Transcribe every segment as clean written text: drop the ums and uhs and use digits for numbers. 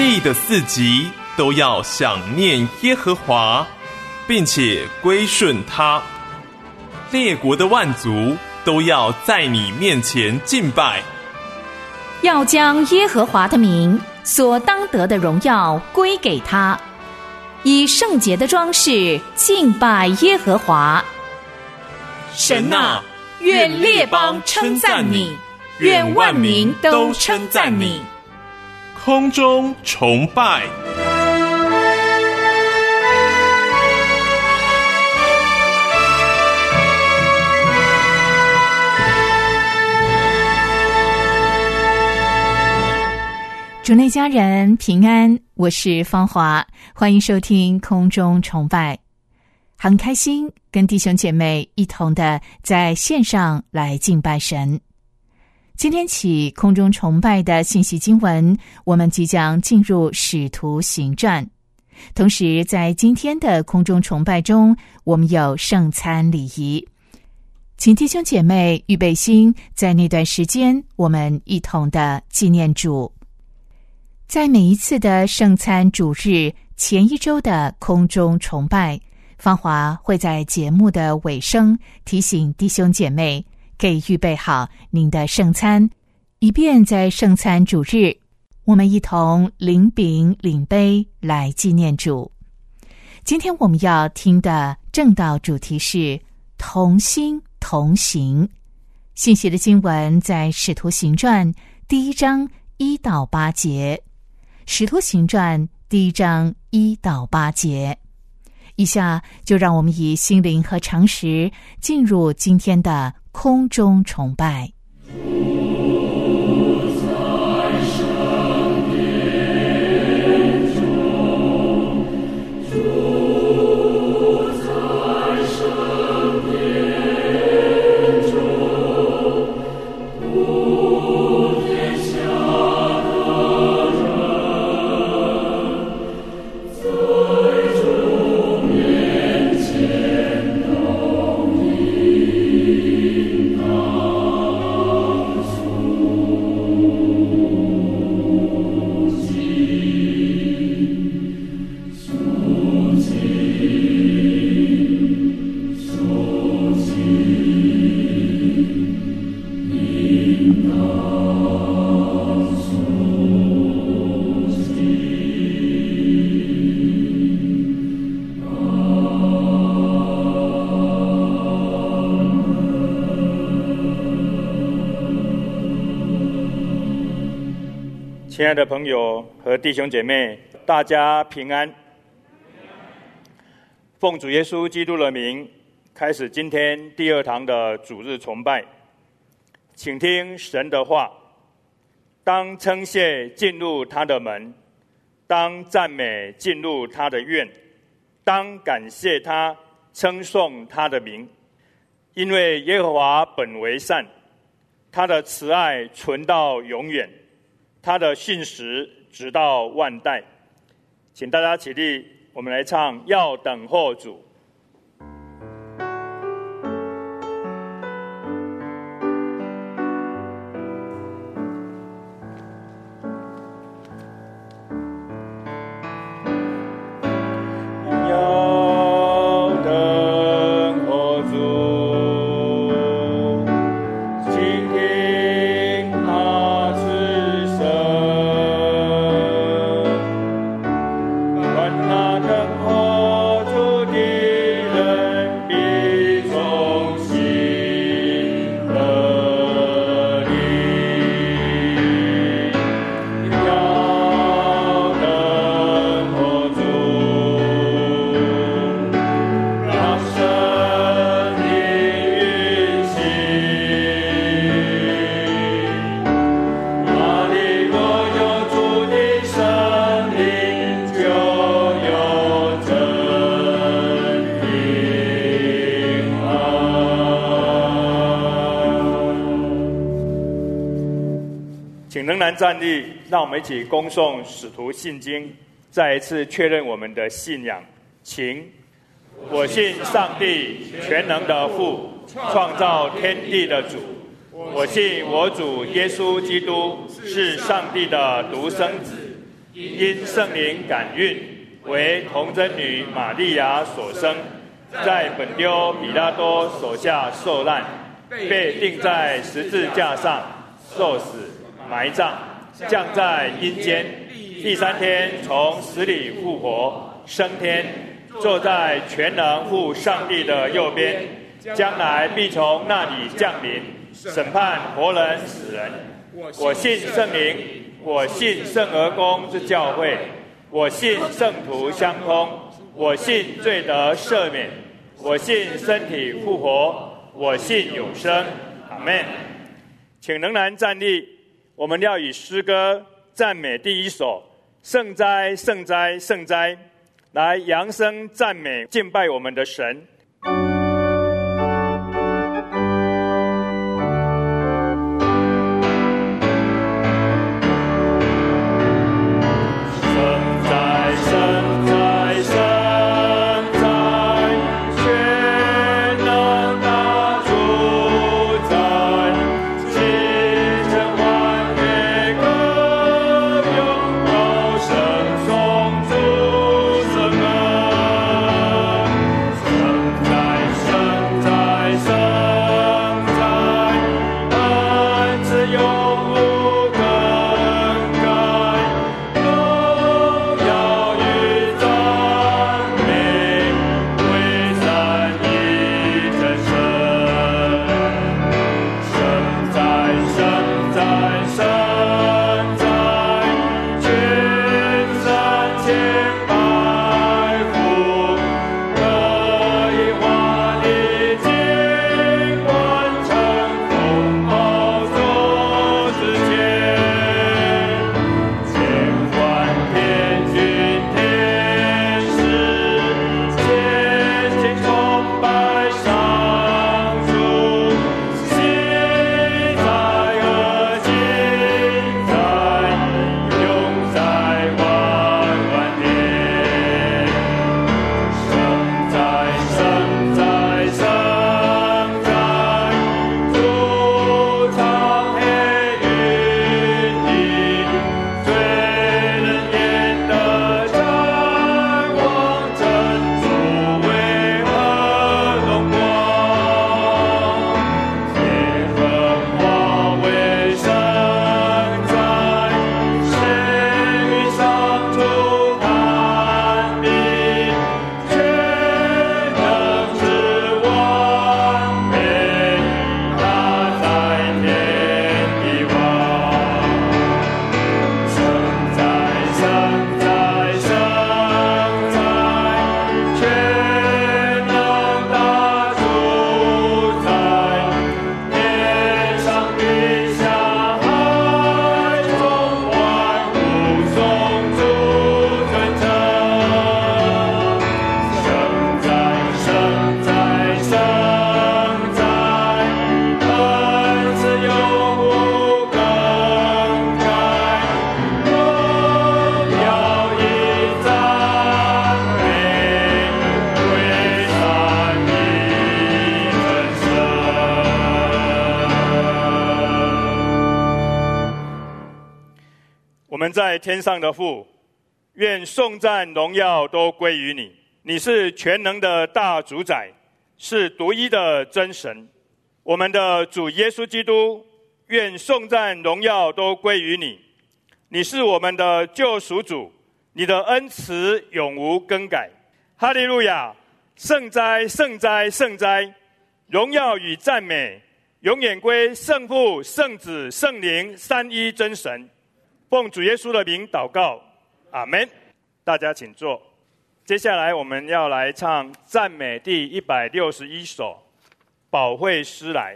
地的四极都要想念耶和华，并且归顺他。列国的万族都要在你面前敬拜， 要将耶和华的名所当得的荣耀归给他，以圣洁的装饰敬拜耶和华。神啊，愿列邦称赞你，愿万民都称赞你。 空中崇拜。 主内家人平安，我是芳华，欢迎收听空中崇拜。很开心跟弟兄姐妹一同的在线上来敬拜神。今天起空中崇拜的信息经文，我们即将进入使徒行传。同时在今天的空中崇拜中，我们有圣餐礼仪，请弟兄姐妹预备心，在那段时间我们一同的纪念主。在每一次的圣餐主日前一周的空中崇拜，芳华会在节目的尾声提醒弟兄姐妹，可以预备好您的圣餐，以便在圣餐主日我们一同领饼领杯来纪念主。今天我们要听的正道主题是同心同行。信息的经文在使徒行传第1章1到8节，使徒行传第1章1到8节。以下就让我们以心灵和常识进入今天的空中崇拜。 亲爱的朋友和弟兄姐妹，大家平安。奉主耶稣基督的名，开始今天第2堂的主日崇拜。请听神的话：当称谢进入他的门，当赞美进入他的院，当感谢他，称颂他的名。因为耶和华本为善，他的慈爱存到永远，他的信实直到万代。请大家起立，我们来唱《要等候主》。请仍然站立，让我们一起恭诵使徒信经，再一次确认我们的信仰。请，我信上帝全能的父，创造天地的主。我信我主耶稣基督是上帝的独生子， 因圣灵感孕，为童贞女玛利亚所生，在本丢彼拉多手下受难，被钉在十字架上，受死，埋葬，降在阴间，第3天从死里复活，升天，坐在全能父上帝的右边，将来必从那里降临，审判活人死人。我信圣灵，我信圣而公之教会，我信圣徒相通，我信罪得赦免，我信身体复活，我信永生。阿们。请仍然站立，我们要以诗歌赞美第1首圣哉圣哉圣哉，来扬声赞美敬拜我们的神。我们在天上的父，愿颂赞荣耀都归于你。你是全能的大主宰，是独一的真神。我们的主耶稣基督，愿颂赞荣耀都归于你。你是我们的救赎主，你的恩慈永无更改。哈利路亚！圣哉，圣哉，圣哉！荣耀与赞美永远归圣父、圣子、圣灵三一真神。奉主耶稣的名祷告，阿们。大家请坐。接下来我们要来唱赞美第161首《保惠师来》。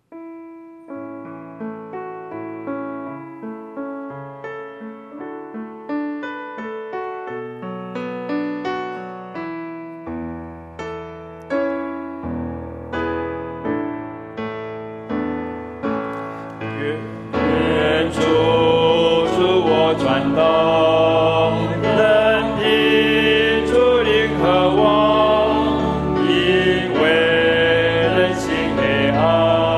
愿主助我转动，人的主灵和我，因为人心黑暗。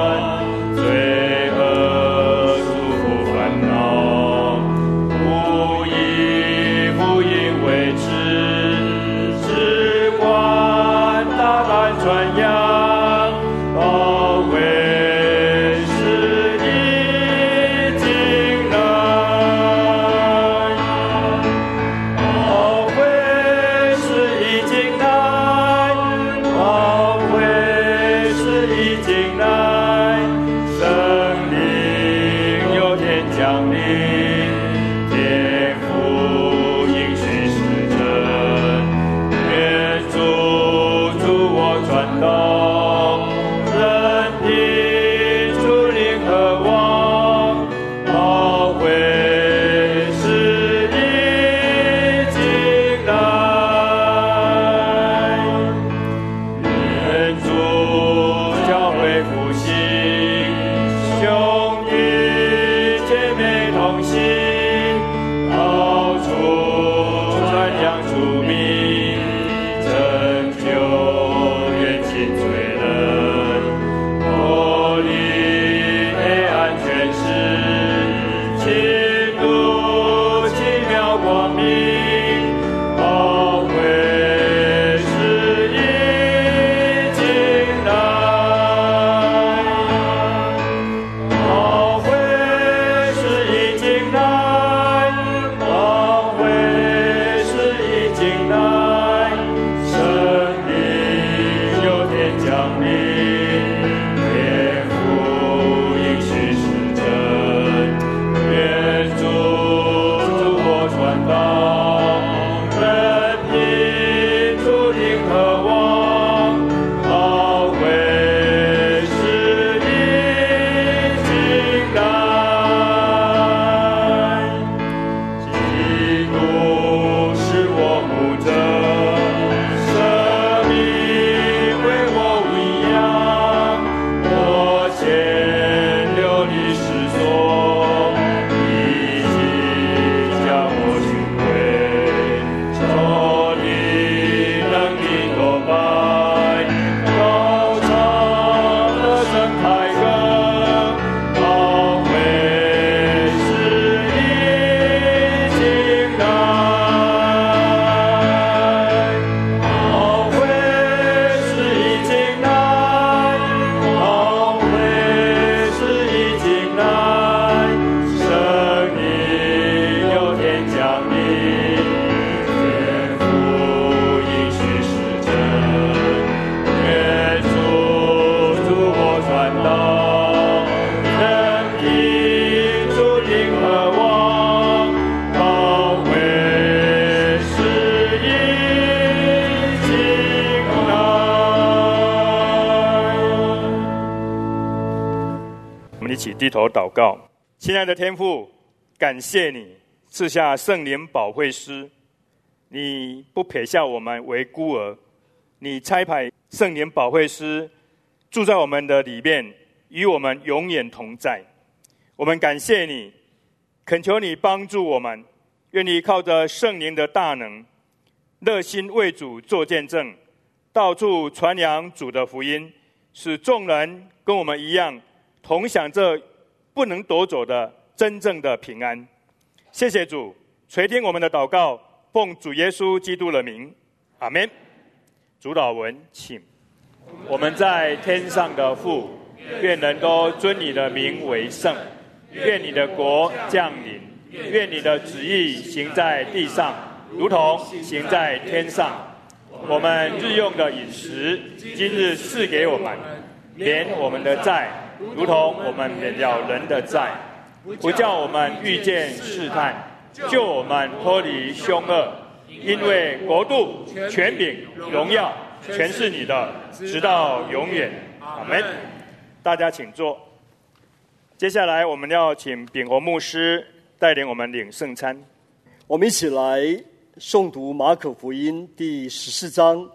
低头祷告。亲爱的天父，感谢你赐下圣灵保惠师，你不撇下我们为孤儿，你差派圣灵保惠师住在我们的里面，与我们永远同在。我们感谢你，恳求你帮助我们，愿你靠着圣灵的大能，热心为主做见证，到处传扬主的福音，使众人跟我们一样同享这不能夺走的真正的平安。谢谢主，垂听我们的祷告，奉主耶稣基督的名，阿们。主祷文，请。我们在天上的父，愿人都尊你的名为圣，愿你的国降临，愿你的旨意行在地上，如同行在天上。我们日用的饮食，今日赐给我们，免我们的债，如同我们免了人的债，不叫我们遇见试探，救我们脱离凶恶。因为国度、权柄、荣耀，全是你的，直到永远。阿们。大家请坐。接下来我们要请秉宏牧师带领我们领圣餐。 我们一起来诵读马可福音第14章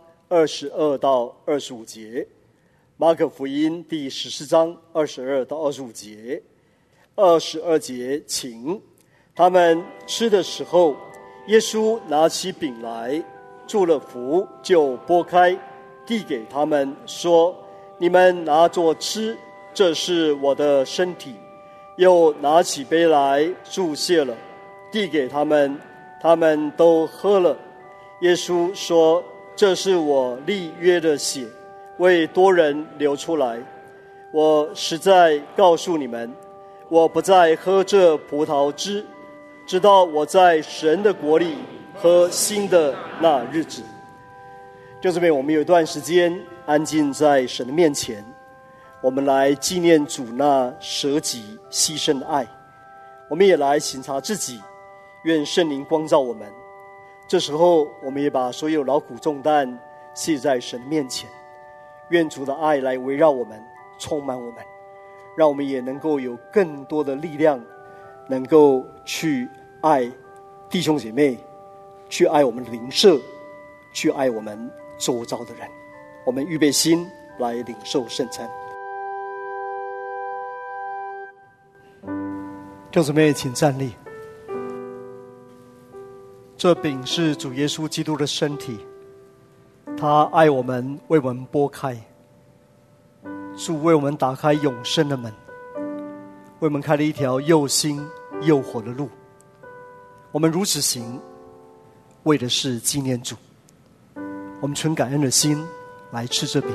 22到25节。马可福音第14章22到25节。22节，请。他们吃的时候，耶稣拿起饼来，祝了福，就拨开，递给他们，说：你们拿着吃，这是我的身体。又拿起杯来，祝谢了，递给他们，他们都喝了。耶稣说：这是我立约的血，为多人流出来。我实在告诉你们，我不再喝这葡萄汁，直到我在神的国里喝新的那日子。就这边我们有一段时间安静在神的面前，我们来纪念主那舍己牺牲的爱，我们也来省察自己，愿圣灵光照我们。这时候我们也把所有劳苦重担卸在神的面前，愿主的爱来围绕我们，充满我们，让我们也能够有更多的力量，能够去爱弟兄姐妹，去爱我们的邻舍，去爱我们周遭的人。我们预备心来领受圣餐。弟兄姊妹请站立。这饼是主耶稣基督的身体，他爱我们，为我们拨开。主为我们打开永生的门，为我们开了一条又新又活的路。我们如此行， 为的是纪念主。我们存感恩的心来吃这饼。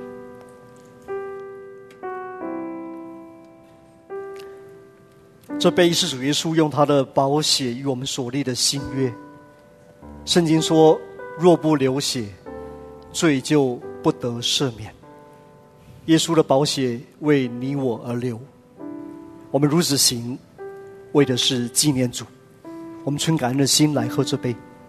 这杯是主耶稣用他的宝血与我们所立的新约。圣经说，若不流血，罪就不得赦免。耶稣的宝血为你我而流，我们如此行，为的是纪念主。我们存感恩的心来喝这杯。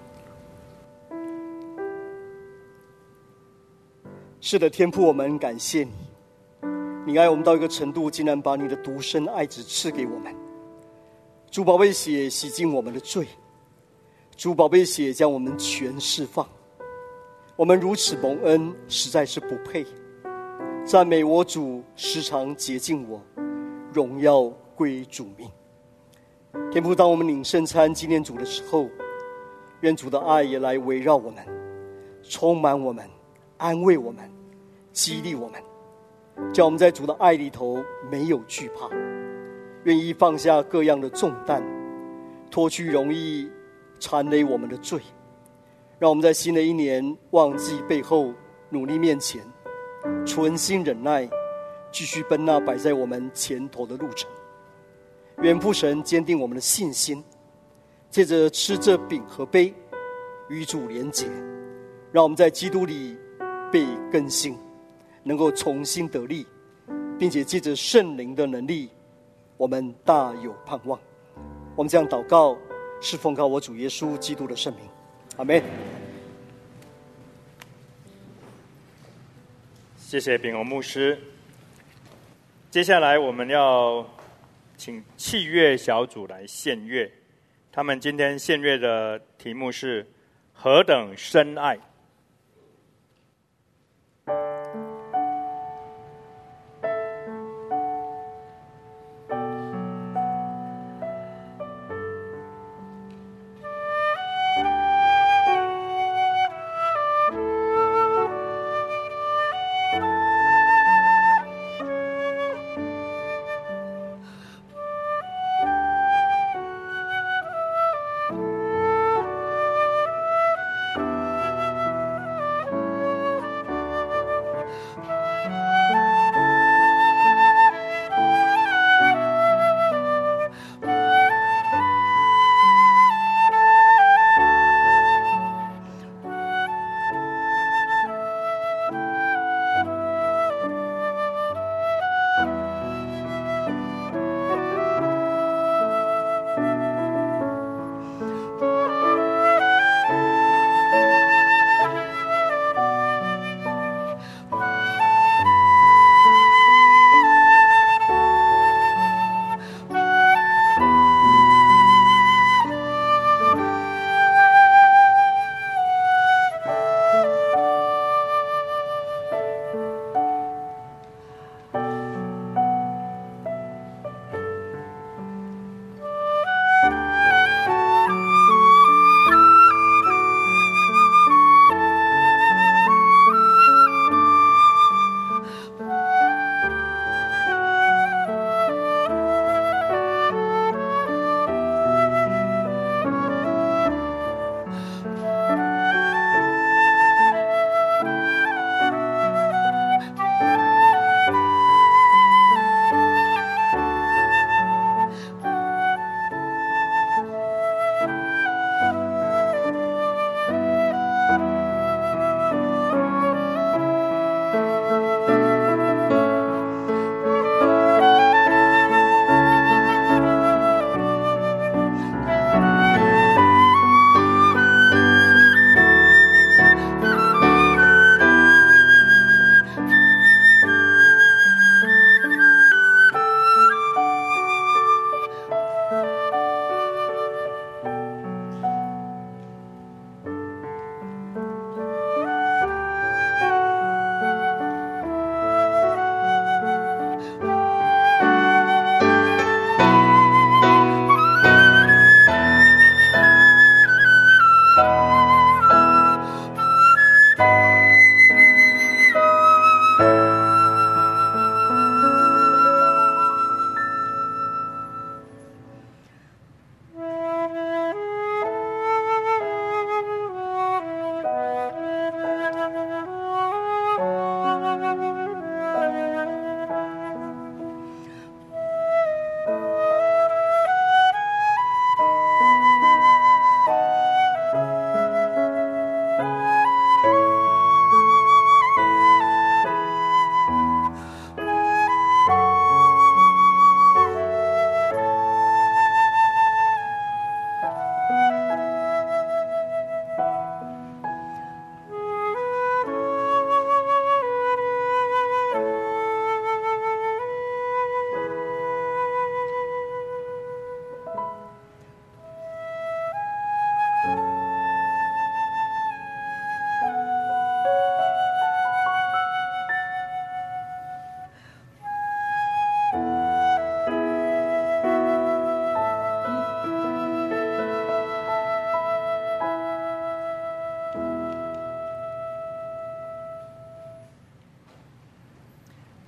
是的，天父，我们感谢你，你爱我们到一个程度，竟然把你的独生爱子赐给我们。主宝贝血洗净我们的罪，主宝贝血将我们全释放。我们如此蒙恩，实在是不配。赞美我主，时常洁净我，荣耀归主名。天父，当我们领圣餐纪念主的时候，愿主的爱也来围绕我们，充满我们，安慰我们，激励我们，叫我们在主的爱里头没有惧怕，愿意放下各样的重担，脱去容易缠累我们的罪，让我们在新的一年忘记背后，努力面前，存心忍耐，继续奔那摆在我们前头的路程。愿父神坚定我们的信心，借着吃这饼和杯与主连结，让我们在基督里被更新，能够重新得力，并且借着圣灵的能力，我们大有盼望。我们这样祷告，是奉靠我主耶稣基督的圣名，阿们。 谢谢秉宏牧师。接下来我们要请器乐小组来献乐，他们今天献乐的题目是何等深爱。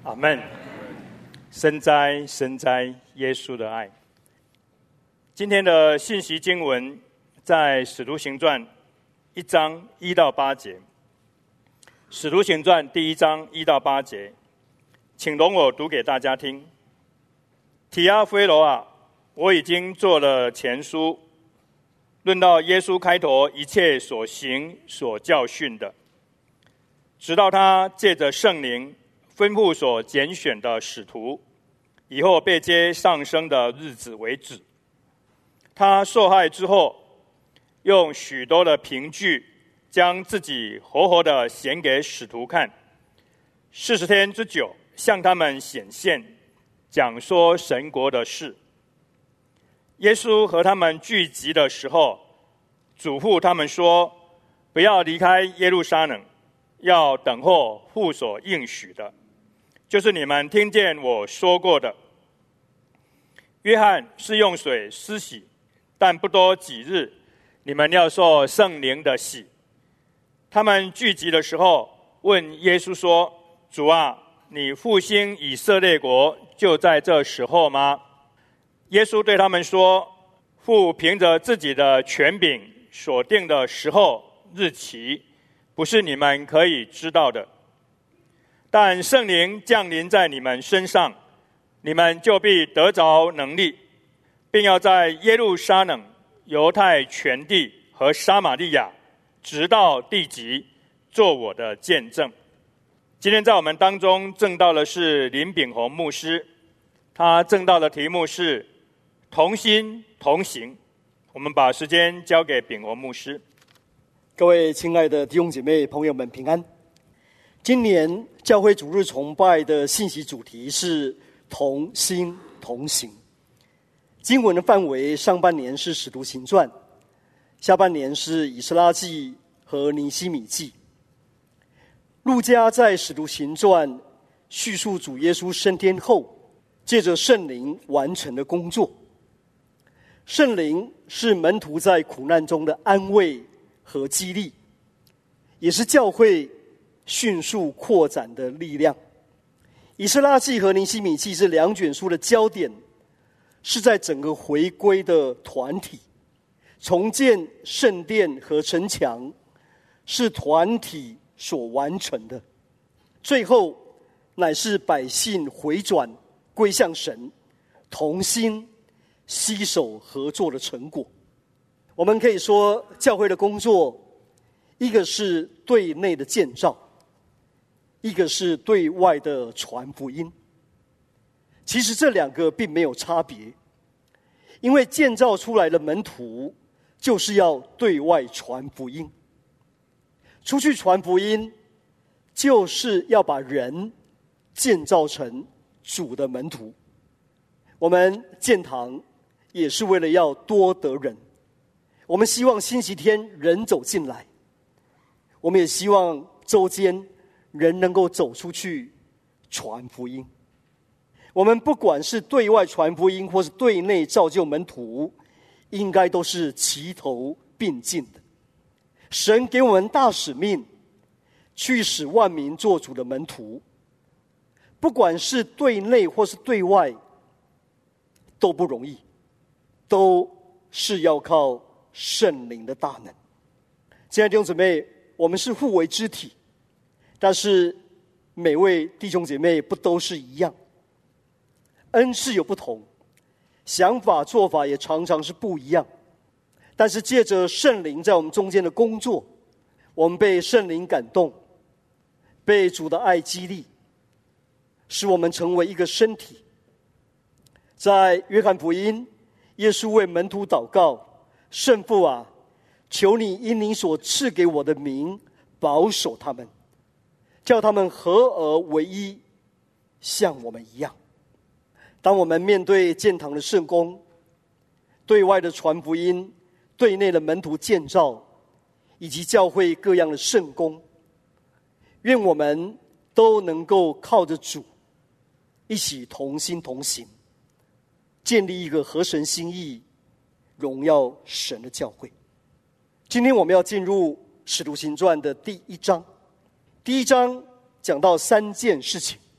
阿们。深哉深哉，耶稣的爱。今天的信息经文在使徒行传1章1到8节。使徒行传第1章1到8节，请容我读给大家听。提阿非罗啊，我已经做了前书，论到耶稣开头一切所行所教训的，直到他借着圣灵吩咐所拣选的使徒以后被接上升的日子为止。他受害之后，用许多的凭据将自己活活的显给使徒看，40天之久向他们显现，讲说神国的事。耶稣和他们聚集的时候，嘱咐他们说，不要离开耶路撒冷，要等候父所应许的，就是你们听见我说过的。约翰是用水施洗，但不多几日，你们要受圣灵的洗。他们聚集的时候，问耶稣说，主啊，你复兴以色列国就在这时候吗？耶稣对他们说，父凭着自己的权柄所定的时候日期，不是你们可以知道的。但圣灵降临在你们身上，你们就必得着能力，并要在耶路撒冷、犹太全地和撒玛利亚直到地极做我的见证。今天在我们当中证道的是林炳宏牧师，他证道的题目是同心同行。我们把时间交给炳宏牧师。 各位亲爱的弟兄姐妹朋友们平安。今年教会主日崇拜的信息主题是同心同行。经文的范围，上半年是使徒行传，下半年是以斯拉记和尼希米记。路加在使徒行传叙述主耶稣升天后，借着圣灵完成的工作。圣灵是门徒在苦难中的安慰和激励，也是教会迅速扩展的力量。以斯拉记和尼希米记这2卷书的焦点是在整个回归的团体，重建圣殿和城墙是团体所完成的，最后乃是百姓回转归向神，同心携手合作的成果。我们可以说，教会的工作，一个是对内的建造，一个是对外的传福音。其实这2个并没有差别，因为建造出来的门徒就是要对外传福音。出去传福音，就是要把人建造成主的门徒。我们建堂也是为了要多得人，我们希望星期天人走进来，我们也希望周间人能够走出去传福音。我们不管是对外传福音，或是对内造就门徒，应该都是齐头并进的。神给我们大使命，去使万民做主的门徒，不管是对内或是对外，都不容易，都是要靠圣灵的大能。亲爱的弟兄姊妹，我们是互为肢体，但是每位弟兄姐妹不都是一样，恩赐有不同，想法做法也常常是不一样。但是借着圣灵在我们中间的工作，我们被圣灵感动，被主的爱激励，使我们成为一个身体。在约翰福音，耶稣为门徒祷告，圣父啊，求你因你所赐给我的名保守他们，叫他们合而为一，像我们一样。当我们面对建堂的圣工，对外的传福音，对内的门徒建造，以及教会各样的圣工，愿我们都能够靠着主一起同心同行，建立一个合神心意、荣耀神的教会。今天我们要进入使徒行传的第1章。第1章讲到3件事情，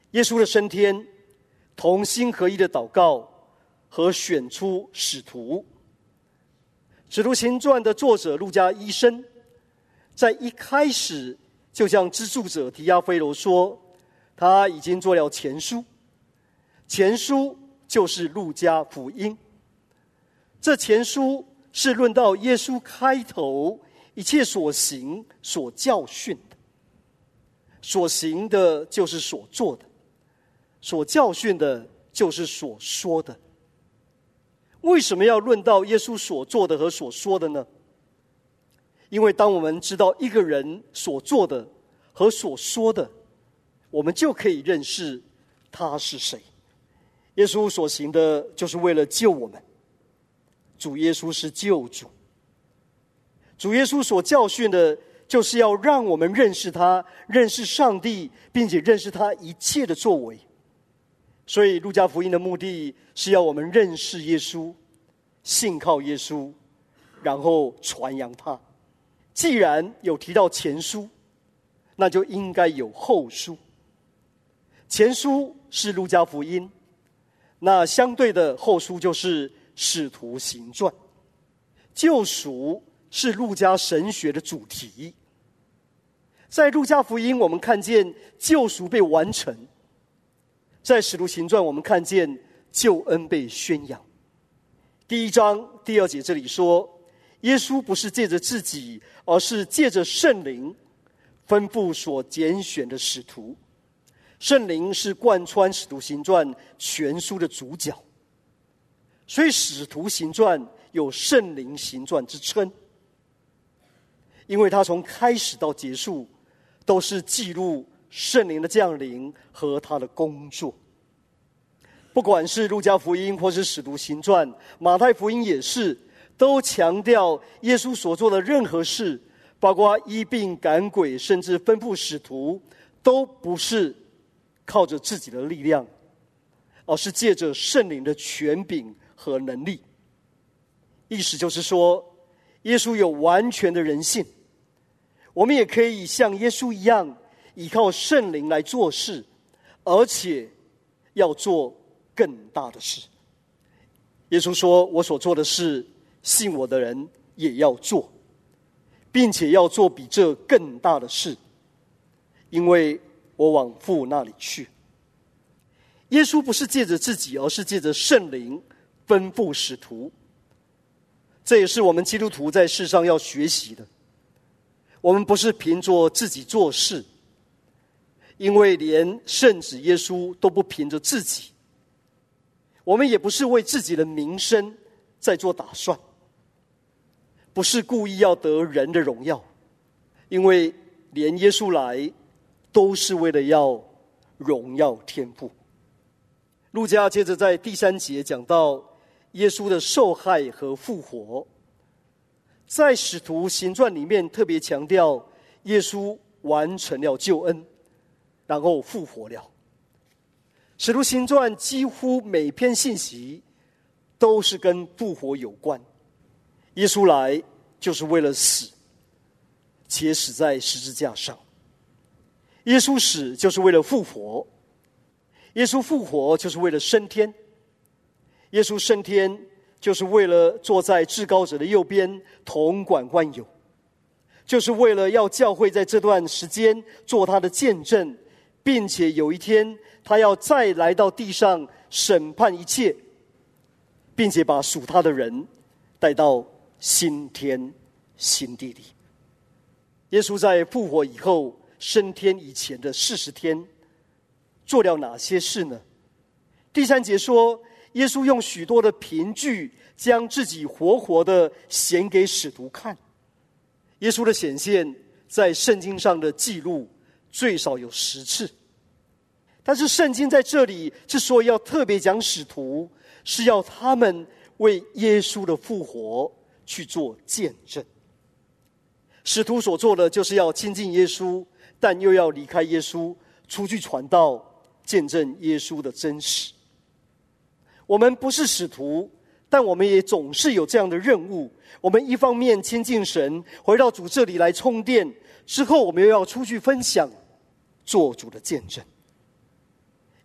耶稣的升天、同心合一的祷告和选出使徒。使徒行传的作者路加医生在一开始就向资助者提阿非罗说，他已经做了前书，前书就是路加福音。这前书是论到耶稣开头一切所行所教训的，所行的就是所做的，所教训的就是所说的。为什么要论到耶稣所做的和所说的呢？因为当我们知道一个人所做的和所说的，我们就可以认识他是谁。耶稣所行的就是为了救我们，主耶稣是救主。主耶稣所教训的就是要让我们认识他，认识上帝，并且认识他一切的作为。所以路加福音的目的是要我们认识耶稣，信靠耶稣，然后传扬他。既然有提到前书，那就应该有后书。前书是路加福音，那相对的后书就是使徒行传。救赎是路加神学的主题。在路加福音我们看见救赎被完成，在使徒行传我们看见救恩被宣扬。第1章第2节这里说，耶稣不是借着自己，而是借着圣灵吩咐所拣选的使徒。圣灵是贯穿使徒行传全书的主角，所以使徒行传有圣灵行传之称，因为它从开始到结束都是记录圣灵的降临和他的工作。不管是路加福音或是使徒行传，马太福音也是，都强调耶稣所做的任何事，包括医病赶鬼，甚至吩咐使徒，都不是靠着自己的力量，而是借着圣灵的权柄和能力。意思就是说，耶稣有完全的人性，我们也可以像耶稣一样，依靠圣灵来做事，而且要做更大的事。耶稣说，我所做的事，信我的人也要做，并且要做比这更大的事，因为我往父那里去。耶稣不是借着自己，而是借着圣灵吩咐使徒。这也是我们基督徒在世上要学习的。我们不是凭着自己做事，因为连圣子耶稣都不凭着自己。我们也不是为自己的名声在做打算，不是故意要得人的荣耀，因为连耶稣来都是为了要荣耀天父。路加接着在第3节讲到耶稣的受害和复活。在使徒行传里面特别强调耶稣完成了救恩，然后复活了。使徒行传几乎每篇信息都是跟复活有关。耶稣来就是为了死，且死在十字架上。耶稣死就是为了复活，耶稣复活就是为了升天，耶稣升天就是为了坐在至高者的右边统管万有，就是为了要教会在这段时间做他的见证，并且有一天他要再来到地上审判一切，并且把属他的人带到新天新地里。耶稣在复活以后升天以前的40天做了哪些事呢？第3节说，耶稣用许多的凭据将自己活活的显给使徒看。耶稣的显现在圣经上的记录最少有10次，但是圣经在这里之所以要特别讲使徒，是要他们为耶稣的复活去做见证。使徒所做的就是要亲近耶稣，但又要离开耶稣，出去传道，见证耶稣的真实。我们不是使徒，但我们也总是有这样的任务。我们一方面亲近神，回到主这里来充电，之后我们又要出去分享，做主的见证。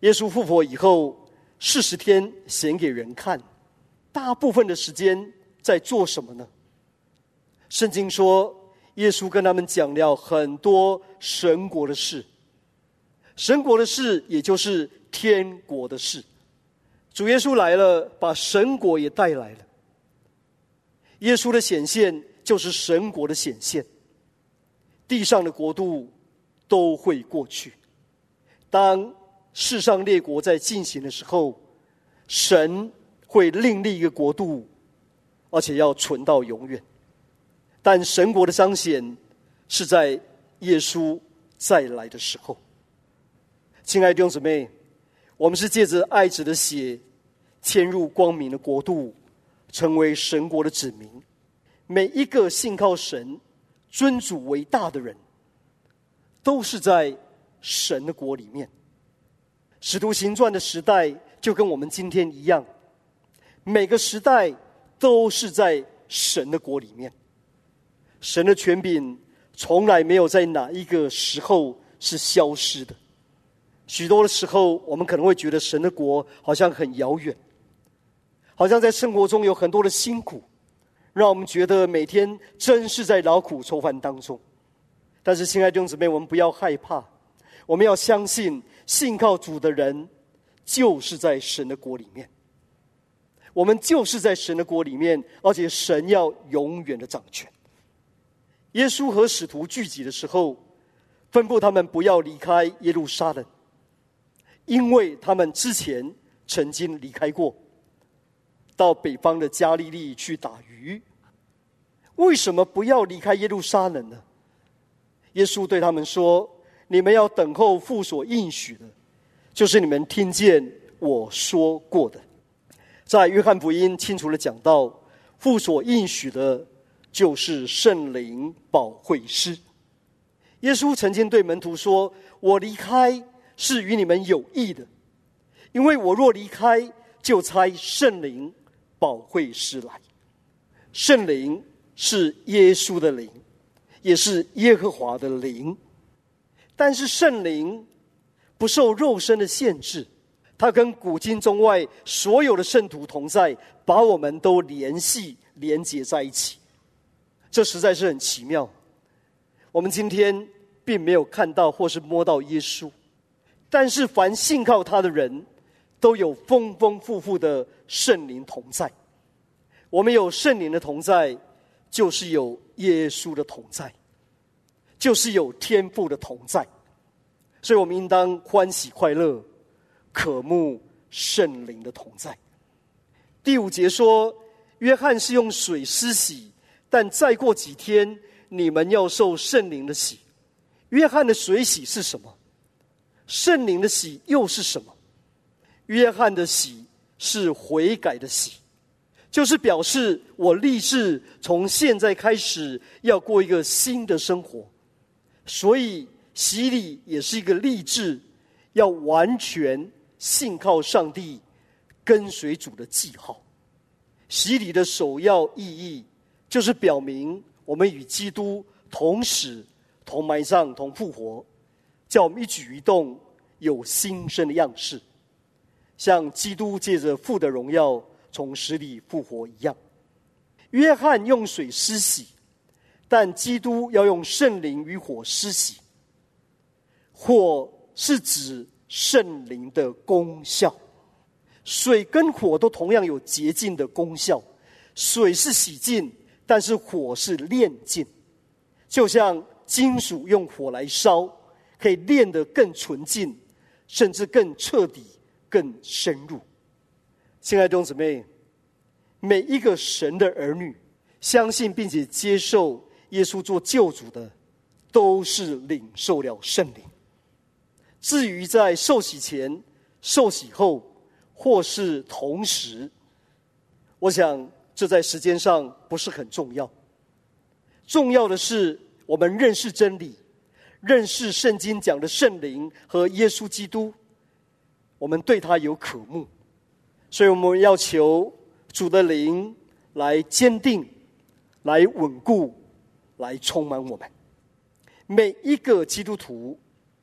耶稣复活以后40天显给人看，大部分的时间在做什么呢？圣经说耶稣跟他们讲了很多神国的事，神国的事也就是天国的事。主耶稣来了，把神国也带来了。耶稣的显现就是神国的显现，地上的国度都会过去。当世上列国在进行的时候，神会另立一个国度，而且要存到永远。但神国的彰显是在耶稣再来的时候。亲爱的弟兄姊妹，我们是借着爱子的血迁入光明的国度，成为神国的子民。每一个信靠神、尊主为大的人，都是在神的国里面。使徒行传的时代就跟我们今天一样，每个时代都是在神的国里面。神的权柄从来没有在哪一个时候是消失的。许多的时候，我们可能会觉得神的国好像很遥远，好像在生活中有很多的辛苦，让我们觉得每天真是在劳苦愁烦当中。但是亲爱的弟兄姊妹，我们不要害怕，我们要相信信靠主的人就是在神的国里面。我们就是在神的国里面，而且神要永远的掌权。耶稣和使徒聚集的时候，吩咐他们不要离开耶路撒冷，因为他们之前曾经离开过，到北方的加利利去打鱼。为什么不要离开耶路撒冷呢？耶稣对他们说，你们要等候父所应许的，就是你们听见我说过的。在约翰福音清楚地讲到，父所应许的就是圣灵保惠师。耶稣曾经对门徒说，我离开是与你们有益的，因为我若离开，就差圣灵保惠师来。圣灵是耶稣的灵，也是耶和华的灵。但是圣灵不受肉身的限制，他跟古今中外所有的圣徒同在，把我们都连结在一起。这实在是很奇妙。我们今天并没有看到或是摸到耶稣，但是凡信靠他的人都有丰丰富富的圣灵同在。我们有圣灵的同在，就是有耶稣的同在，就是有天父的同在。所以我们应当欢喜快乐，渴慕圣灵的同在。第5节说，约翰是用水施洗，但再过几天你们要受圣灵的洗。约翰的水洗是什么？圣灵的洗又是什么？约翰的洗是悔改的洗，就是表示我立志从现在开始要过一个新的生活。所以洗礼也是一个立志要完全信靠上帝、跟随主的记号。洗礼的首要意义就是表明我们与基督同死、同埋葬、同复活，叫我们一举一动有新生的样式，像基督借着父的荣耀从死里复活一样。约翰用水施洗，但基督要用圣灵与火施洗。火是指圣灵的功效，水跟火都同样有洁净的功效。水是洗净，但是火是炼净。就像金属用火来烧，可以炼得更纯净，甚至更彻底、更深入。亲爱的弟兄姊妹，每一个神的儿女，相信并且接受耶稣做救主的，都是领受了圣灵。至于在受洗前、受洗后，或是同时，我想这在时间上不是很重要。重要的是我们认识真理，认识圣经讲的圣灵和耶稣基督，我们对他有渴慕。所以我们要求主的灵来坚定、来稳固、来充满我们。每一个基督徒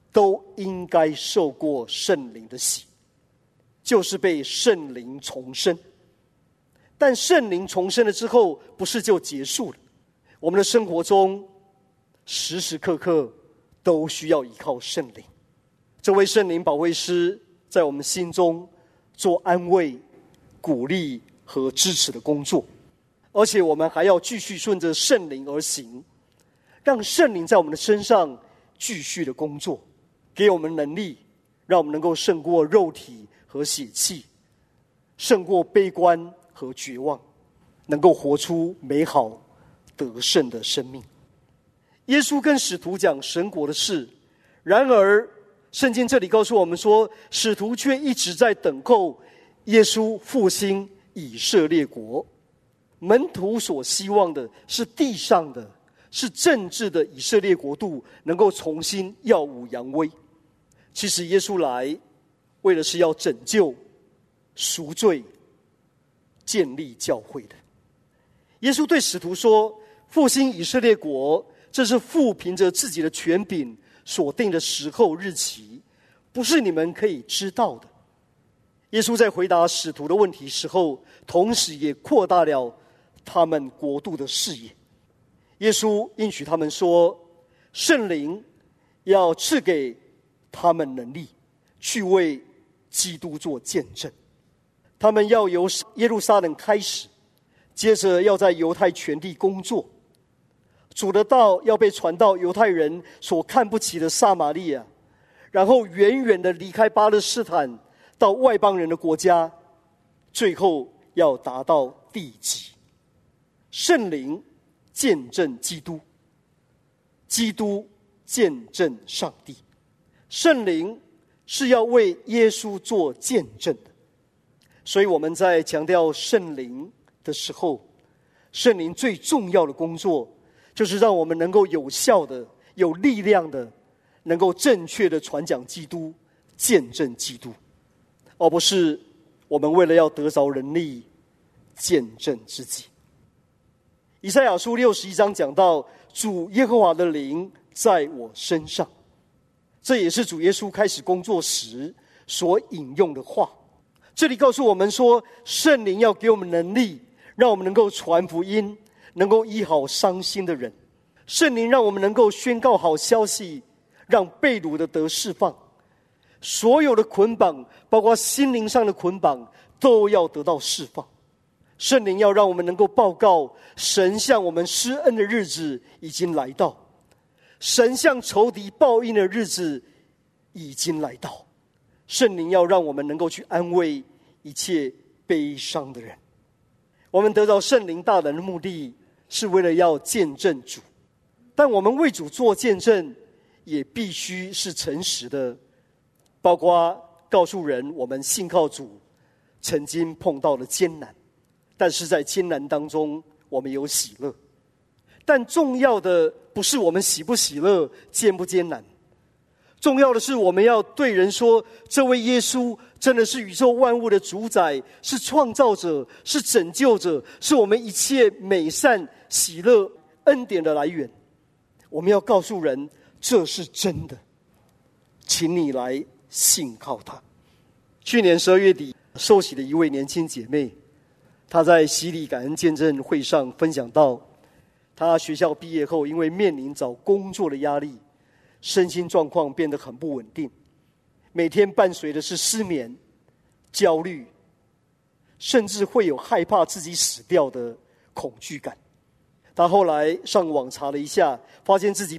都应该受过圣灵的洗，就是被圣灵重生。但圣灵重生了之后，不是就结束了。我们的生活中时时刻刻都需要依靠圣灵。这位圣灵保惠师在我们心中做安慰、鼓励和支持的工作，而且我们还要继续顺着圣灵而行，让圣灵在我们的身上继续的工作，给我们能力，让我们能够胜过肉体和血气，胜过悲观和绝望，能够活出美好得胜的生命。耶稣跟使徒讲神国的事，然而圣经这里告诉我们说，使徒却一直在等候耶稣复兴以色列国。门徒所希望的是地上的，是政治的以色列国度能够重新耀武扬威。其实耶稣来为的是要拯救、赎罪、建立教会的。耶稣对使徒说，复兴以色列国，这是父凭着自己的权柄所定的时候日期，不是你们可以知道的。耶稣在回答使徒的问题时候，同时也扩大了他们国度的视野。耶稣应许他们说，圣灵要赐给他们能力，去为基督做见证。他们要由耶路撒冷开始，接着要在犹太全地工作。主的道要被传到犹太人所看不起的撒玛利亚，然后远远的离开巴勒斯坦，到外邦人的国家，最后要达到地极。圣灵见证基督，基督见证上帝。圣灵是要为耶稣做见证的。所以我们在强调圣灵的时候，圣灵最重要的工作就是让我们能够有效的、有力量的，能够正确的传讲基督、见证基督，而不是我们为了要得着人力见证自己。以赛亚书61章讲到，主耶和华的灵在我身上，这也是主耶稣开始工作时所引用的话。这里告诉我们说，圣灵要给我们能力，让我们能够传福音，能够医好伤心的人。圣灵让我们能够宣告好消息，让被掳的得释放。所有的捆绑，包括心灵上的捆绑，都要得到释放。圣灵要让我们能够报告，神向我们施恩的日子已经来到，神向仇敌报应的日子已经来到。圣灵要让我们能够去安慰一切悲伤的人。我们得到圣灵大能的目的，是为了要见证主，但我们为主做见证，也必须是诚实的，包括告诉人我们信靠主曾经碰到了艰难，但是在艰难当中我们有喜乐。但重要的不是我们喜不喜乐、艰不艰难，重要的是我们要对人说，这位耶稣真的是宇宙万物的主宰，是创造者，是拯救者，是我们一切美善、喜乐、恩典的来源。我们要告诉人，这是真的，请你来信靠他。去年12月底受洗的一位年轻姐妹，她在洗礼感恩见证会上分享到，她学校毕业后因为面临找工作的压力，身心状况变得很不稳定，每天伴随的是失眠、焦虑，甚至会有害怕自己死掉的恐惧感。他后来上网查了一下，发现自己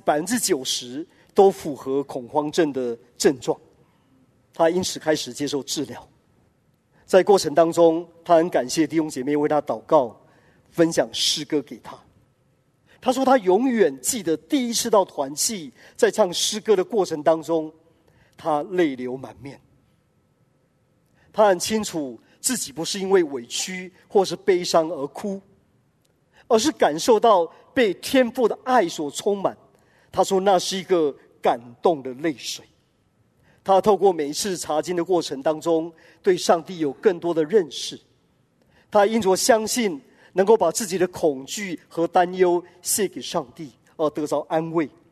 90%都符合恐慌症的症状。他因此开始接受治疗。在过程当中，他很感谢弟兄姐妹为他祷告，分享诗歌给他。他说他永远记得第一次到团契，在唱诗歌的过程当中，他泪流满面。他很清楚自己不是因为委屈或是悲伤而哭，而是感受到被天父的爱所充满。他说那是一个感动的泪水。他透过每一次查经的过程当中，对上帝有更多的认识。他因着相信能够把自己的恐惧和担忧卸给上帝，而得着安慰。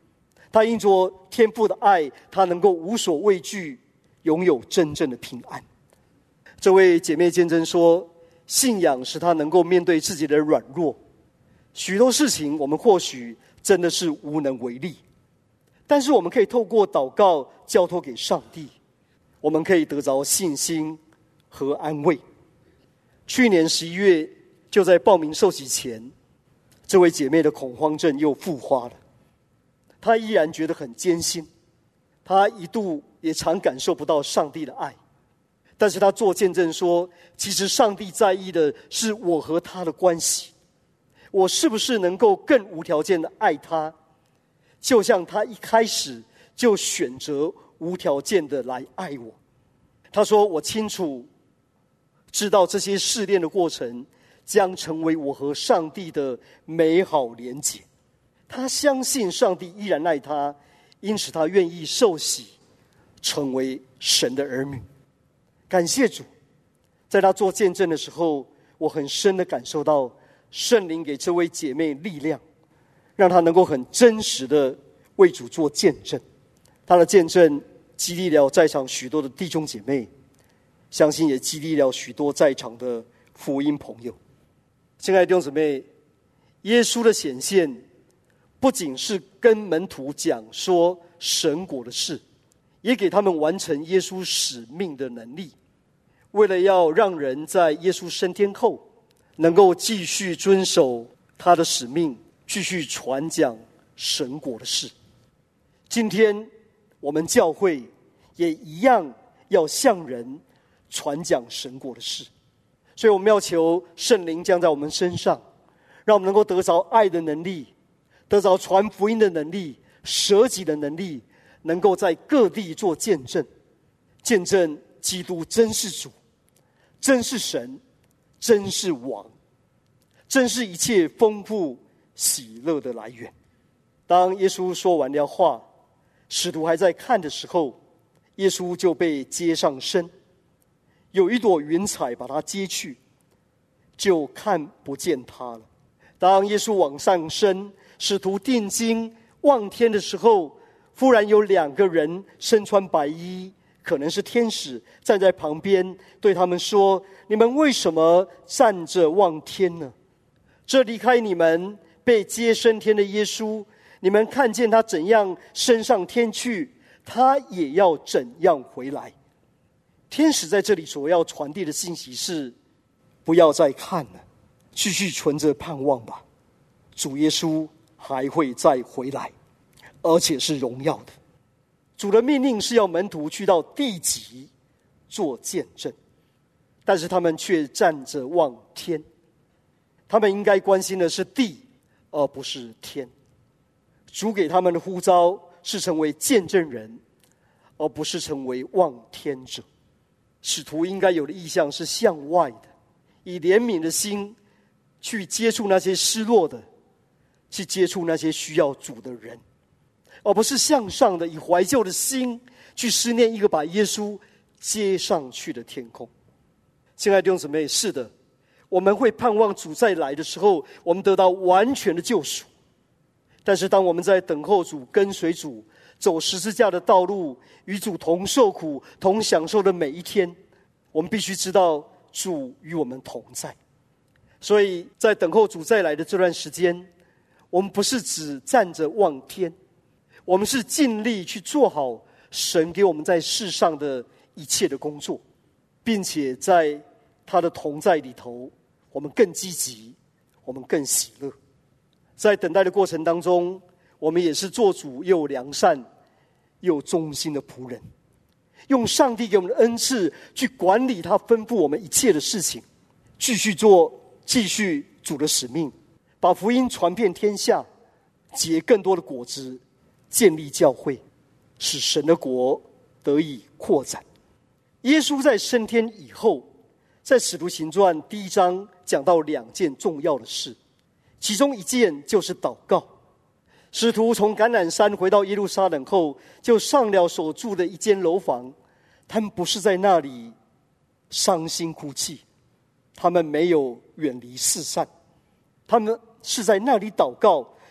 他因着天父的爱，他能够无所畏惧，拥有真正的平安。这位姐妹见证说，信仰使她能够面对自己的软弱，许多事情我们或许真的是无能为力，但是我们可以透过祷告交托给上帝，我们可以得着信心和安慰。去年11月，就在报名受洗前，这位姐妹的恐慌症又复发了。她依然觉得很艰辛，她一度也常感受不到上帝的爱，但是她做见证说，其实上帝在意的是我和他的关系，我是不是能够更无条件的爱他，就像他一开始就选择无条件的来爱我。他说，我清楚知道这些试炼的过程将成为我和上帝的美好连结。他相信上帝依然爱他，因此他愿意受洗，成为神的儿女。感谢主，在他做见证的时候，我很深的感受到圣灵给这位姐妹力量，让她能够很真实的为主做见证。她的见证激励了在场许多的弟兄姐妹，相信也激励了许多在场的福音朋友。亲爱的弟兄姊妹，耶稣的显现不仅是跟门徒讲说神国的事，也给他们完成耶稣使命的能力。为了要让人在耶稣升天后能够继续遵守他的使命，继续传讲神国的事。今天我们教会也一样要向人传讲神国的事，所以我们要求圣灵降在我们身上，让我们能够得着爱的能力，得着传福音的能力，舍己的能力，能够在各地做见证，见证基督真是主，真是神，真是王，真是一切丰富喜乐的来源。当耶稣说完了话，使徒还在看的时候，耶稣就被接上身，有一朵云彩把他接去，就看不见他了。当耶稣往上升，使徒定睛望天的时候，忽然有2个人身穿白衣，可能是天使，站在旁边对他们说，你们为什么站着望天呢？这离开你们被接升天的耶稣，你们看见他怎样升上天去，他也要怎样回来。天使在这里所要传递的信息是，不要再看了，继续存着盼望吧。主耶稣还会再回来，而且是荣耀的。主的命令是要门徒去到地极做见证，但是他们却站着望天。他们应该关心的是地，而不是天。主给他们的呼召是成为见证人，而不是成为望天者。使徒应该有的意向是向外的，以怜悯的心去接触那些失落的，去接触那些需要主的人，而不是向上的以怀旧的心去思念一个把耶稣接上去的天空。亲爱的弟兄姊妹，是的，我们会盼望主再来的时候，我们得到完全的救赎。但是当我们在等候主、跟随主、走十字架的道路，与主同受苦、同享受的每一天，我们必须知道主与我们同在。所以在等候主再来的这段时间，我们不是只站着望天，我们是尽力去做好神给我们在世上的一切的工作，并且在他的同在里头，我们更积极，我们更喜乐。在等待的过程当中，我们也是做主又良善又忠心的仆人，用上帝给我们的恩赐去管理他吩咐我们一切的事情，继续做，继续主的使命，把福音传遍天下，结更多的果子，建立教会，使神的国得以扩展。耶稣在升天以后，在使徒行传1章讲到2件重要的事，其中一件就是祷告。使徒从橄榄山回到耶路撒冷后，就上了所住的一间楼房。他们不是在那里伤心哭泣，他们没有远离四散，他们是在那里祷告，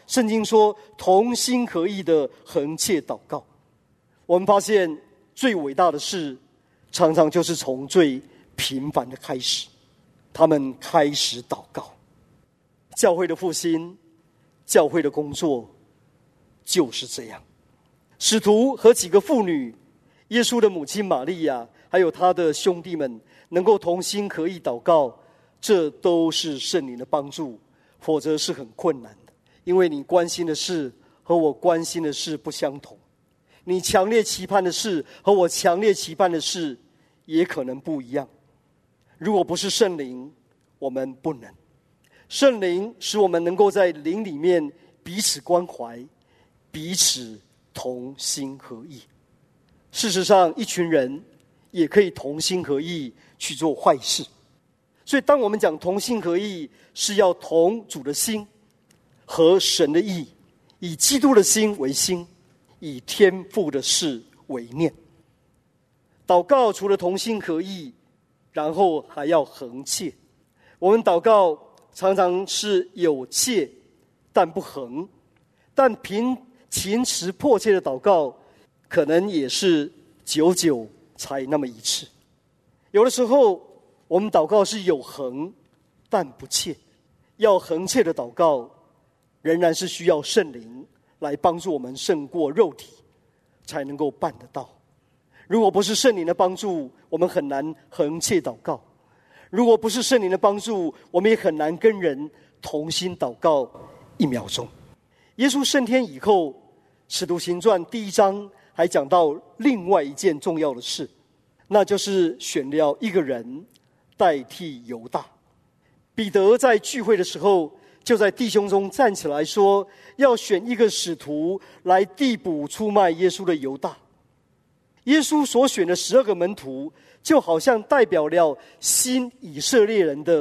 圣经说同心合意的恒切祷告。我们发现最伟大的事常常就是从最平凡的开始。他们开始祷告。教会的复兴，教会的工作就是这样。使徒和几个妇女，耶稣的母亲玛利亚，还有他的兄弟们，能够同心合意祷告，这都是圣灵的帮助，否则是很困难的。因为你关心的事和我关心的事不相同，你强烈期盼的事和我强烈期盼的事也可能不一样。如果不是圣灵，我们不能。圣灵使我们能够在灵里面彼此关怀，彼此同心合意。事实上，一群人也可以同心合意去做坏事。所以当我们讲同心合意，是要同主的心和神的意，以基督的心为心，以天父的事为念。祷告除了同心合意，然后还要恒切。我们祷告常常是有切但不恒，但凭勤持迫切的祷告，可能也是久久才那么一次。有的时候我们祷告是有恒但不切，要恒切的祷告仍然是需要圣灵来帮助我们胜过肉体才能够办得到。如果不是圣灵的帮助，我们很难恒切祷告。如果不是圣灵的帮助，我们也很难跟人同心祷告1秒钟。耶稣升天以后，使徒行传第1章还讲到另外一件重要的事，那就是选了一个人代替犹大。彼得在聚会的时候，就在弟兄中站起来说，要选一个使徒来递补出卖耶稣的犹大。耶稣所选的12个门徒，就好像代表了新以色列人的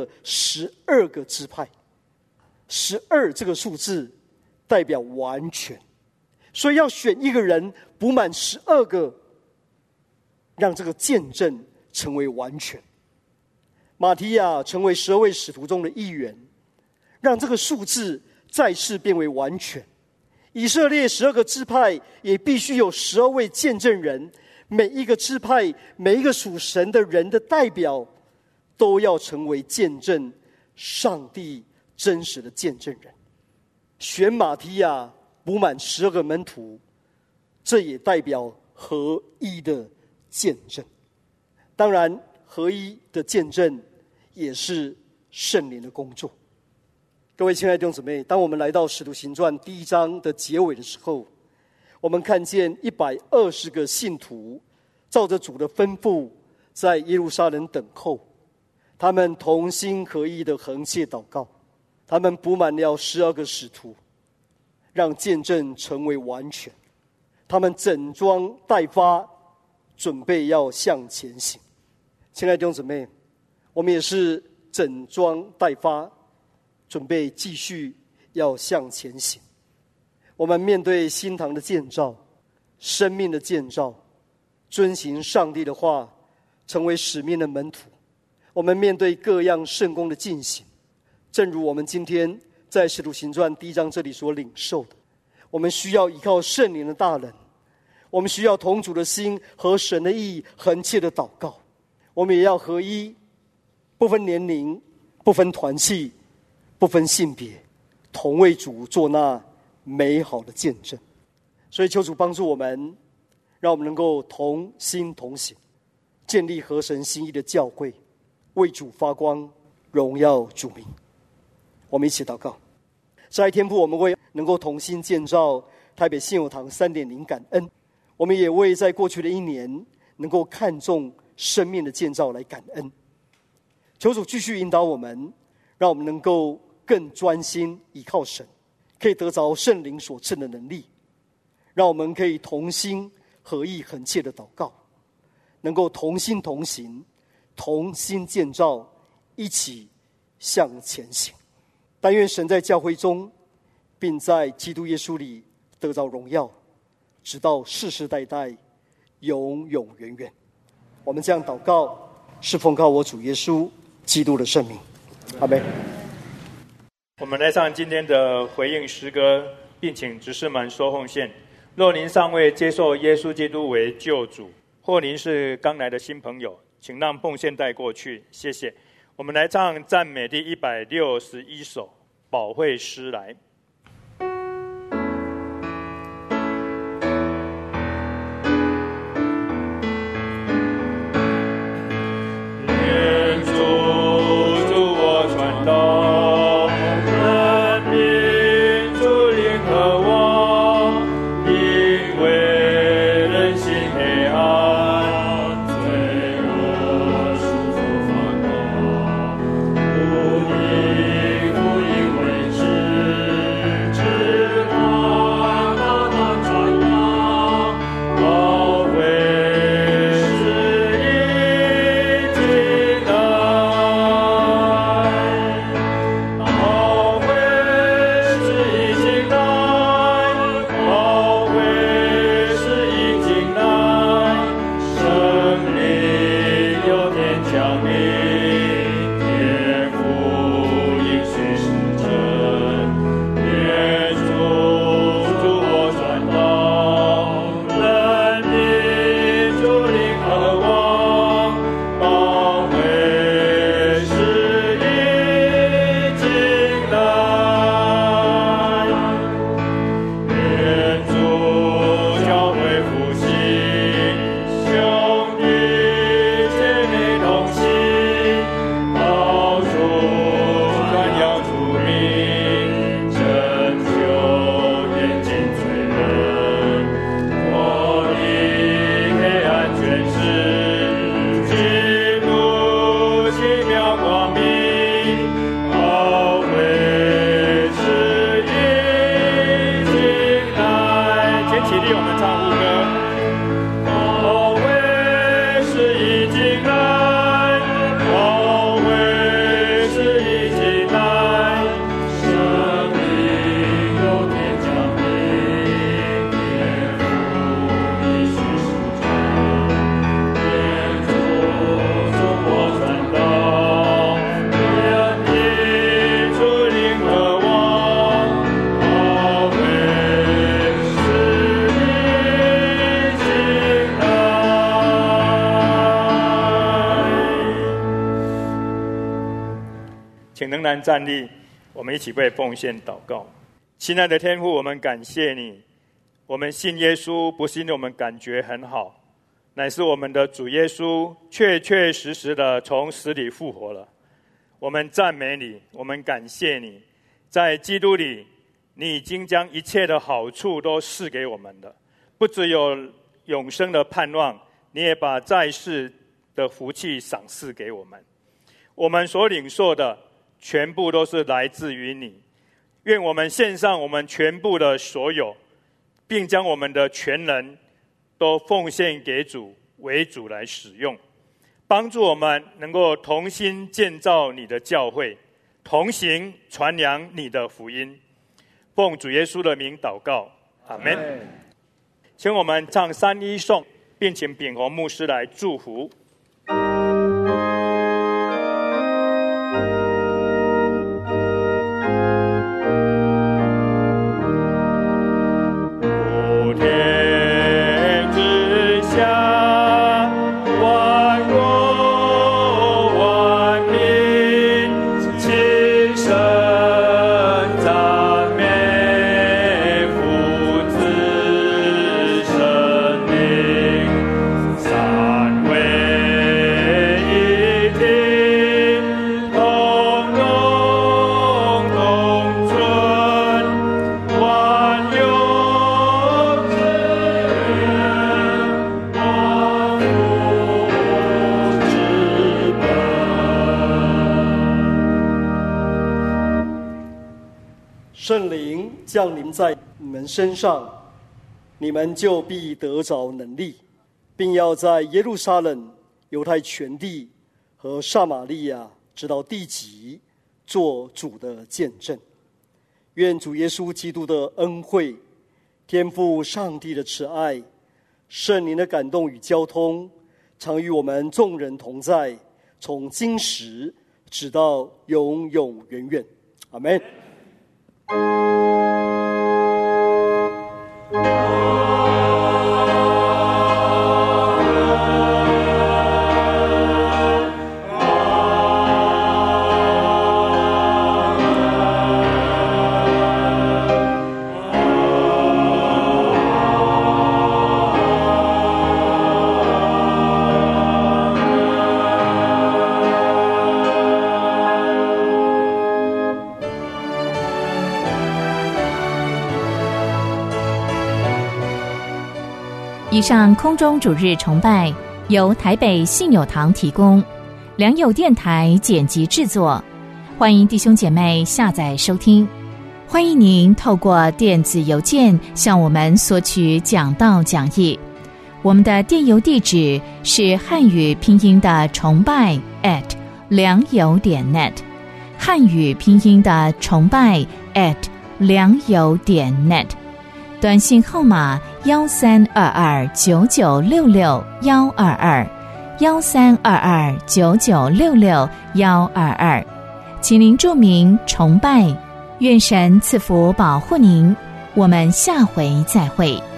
12个支派。12这个数字代表完全，所以要选一个人补满12个，让这个见证成为完全。马提亚成为12位使徒中的一员，让这个数字再次变为完全。以色列12个支派也必须有12位见证人，每一个支派，每一个属神的人的代表，都要成为见证上帝真实的见证人。选马提亚补满12个门徒，这也代表合一的见证。当然，合一的见证也是圣灵的工作。各位亲爱的弟兄姊妹，当我们来到使徒行传第1章的结尾的时候，我们看见120个信徒照着主的吩咐在耶路撒冷等候，他们同心合意的恒切祷告，他们补满了12个使徒，让见证成为完全。他们整装待发，准备要向前行。亲爱的弟兄姊妹，我们也是整装待发，准备继续要向前行。我们面对新堂的建造，生命的建造，遵行上帝的话，成为使命的门徒。我们面对各样圣工的进行，正如我们今天在使徒行传第1章这里所领受的，我们需要依靠圣灵的大能，我们需要同主的心和神的意恒切的祷告。我们也要合一，不分年龄，不分团契，不分性别，同为主做那美好的见证。所以求主帮助我们，让我们能够同心同行，建立合神心意的教会，为主发光，荣耀主名。我们一起祷告。在天父，我们为能够同心建造台北信友堂 3.0 感恩，我们也为在过去的1年能够看重生命的建造来感恩。求主继续引导我们，让我们能够更专心依靠神，可以得着圣灵所赐的能力，让我们可以同心合意恒切的祷告，能够同心同行，同心建造，一起向前行。但愿神在教会中，并在基督耶稣里得着荣耀，直到世世代代，永永远远。我们这样祷告，是奉靠我主耶稣基督的圣名，阿们。 我们来唱今天的回应诗歌，并请执事们收奉献。若您尚未接受耶稣基督为救主，或您是刚来的新朋友，请让奉献带过去，谢谢。我们来唱赞美第161首保惠诗来。请仍然站立，我们一起为奉献祷告。亲爱的天父，我们感谢你，我们信耶稣不是因为我们感觉很好，乃是我们的主耶稣确确实实的从死里复活了。我们赞美你，我们感谢你，在基督里你已经将一切的好处都赐给我们了，不只有永生的盼望，你也把在世的福气赏赐给我们。我们所领受的全部都是来自于你，愿我们献上我们全部的所有，并将我们的全能都奉献给主，为主来使用，帮助我们能够同心建造你的教会，同行传扬你的福音。奉主耶稣的名祷告，阿们。请我们唱3-1颂，并请秉宏牧师来祝福。 圣灵降临在你们身上，你们就必得着能力，并要在耶路撒冷、犹太全地和撒玛利亚直到地极做主的见证。愿主耶稣基督的恩惠、天父上帝的慈爱、圣灵的感动与交通，常与我们众人同在，从今时直到永永远远。阿们。 以上空中主日崇拜由台北信友堂提供，良友电台剪辑制作，欢迎弟兄姐妹下载收听。欢迎您透过电子邮件向我们索取讲道讲义，我们的电邮地址是汉语拼音的崇拜良友.net， 汉语拼音的崇拜良友.net，短信号码1322996122，1322996122，请您注明崇拜。愿神赐福保护您，我们下回再会。